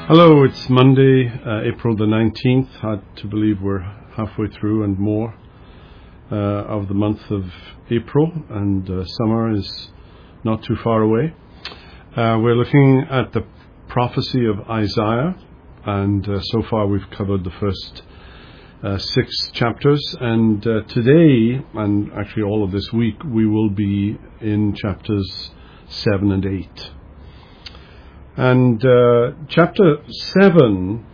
Hello, it's Monday, April the 19th. Hard to believe we're halfway through and more of the month of April, and summer is not too far away. We're looking at the prophecy of Isaiah, and so far we've covered the first 6 chapters, and today, and actually all of this week, we will be in chapters 7 and 8. And chapter 7,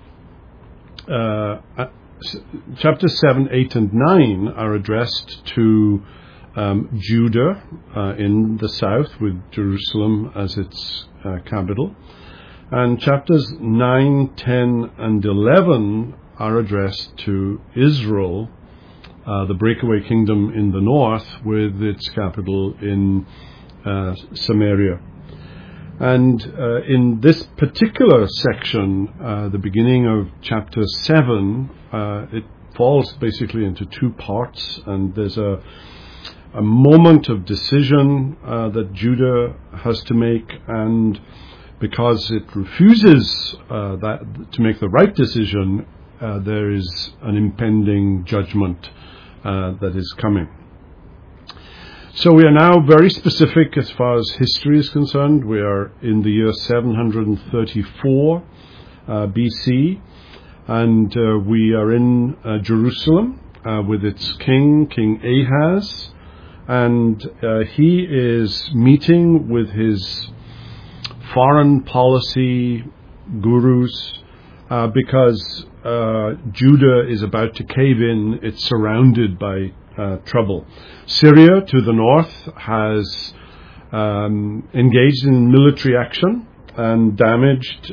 8, and 9 are addressed to Judah in the south, with Jerusalem as its capital. And chapters 9, 10, and 11 are addressed to Israel, the breakaway kingdom in the north, with its capital in Samaria. And in this particular section, the beginning of chapter 7, it falls basically into 2 parts, and there's a moment of decision that Judah has to make, and because it refuses to make the right decision, there is an impending judgment that is coming. So we are now very specific as far as history is concerned. We are in the year 734 BC, and we are in Jerusalem with its king, King Ahaz, and he is meeting with his foreign policy gurus because Judah is about to cave in. It's surrounded by trouble. Syria to the north has engaged in military action and damaged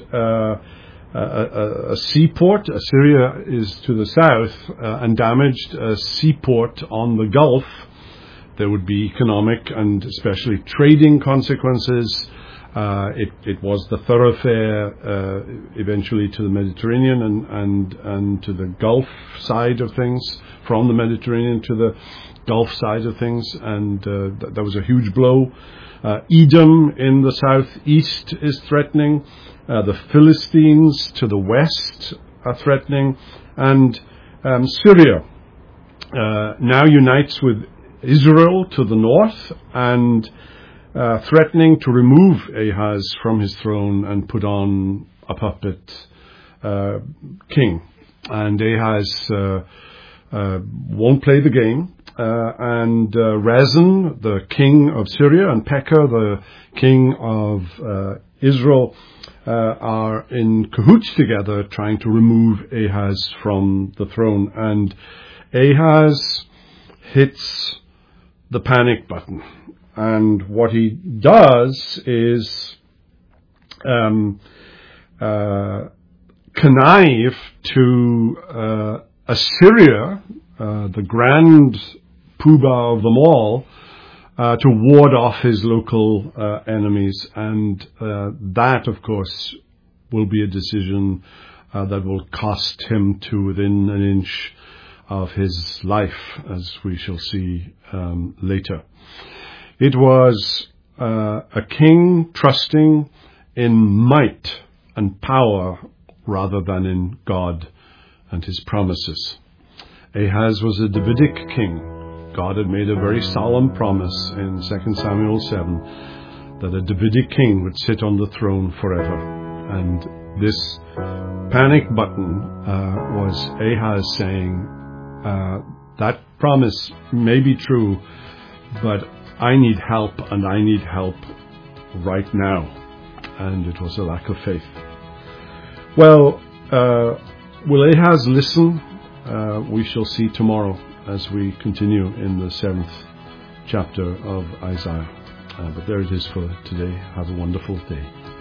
a seaport. Syria is to the south and damaged a seaport on the Gulf. There would be economic and especially trading consequences. It was the thoroughfare eventually to the Mediterranean and to the Gulf side of things, from the Mediterranean to the Gulf side of things, and that was a huge blow. Edom in the southeast is threatening. The Philistines to the west are threatening, and Syria now unites with Israel to the north and threatening to remove Ahaz from his throne and put on a puppet king. And Ahaz won't play the game. And Rezin, the king of Syria, and Pekah, the king of Israel, are in cahoots together trying to remove Ahaz from the throne. And Ahaz hits the panic button. And what he does is connive to Assyria, the grand poobah of them all, to ward off his local enemies. And that, of course, will be a decision that will cost him to within an inch of his life, as we shall see later. It was a king trusting in might and power rather than in God and his promises. Ahaz was a Davidic king. God had made a very solemn promise in 2 Samuel 7 that a Davidic king would sit on the throne forever. And this panic button was Ahaz saying, that promise may be true, but I need help, and I need help right now. And it was a lack of faith. Well, will Ahaz listen? We shall see tomorrow as we continue in the 7th chapter of Isaiah. But there it is for today. Have a wonderful day.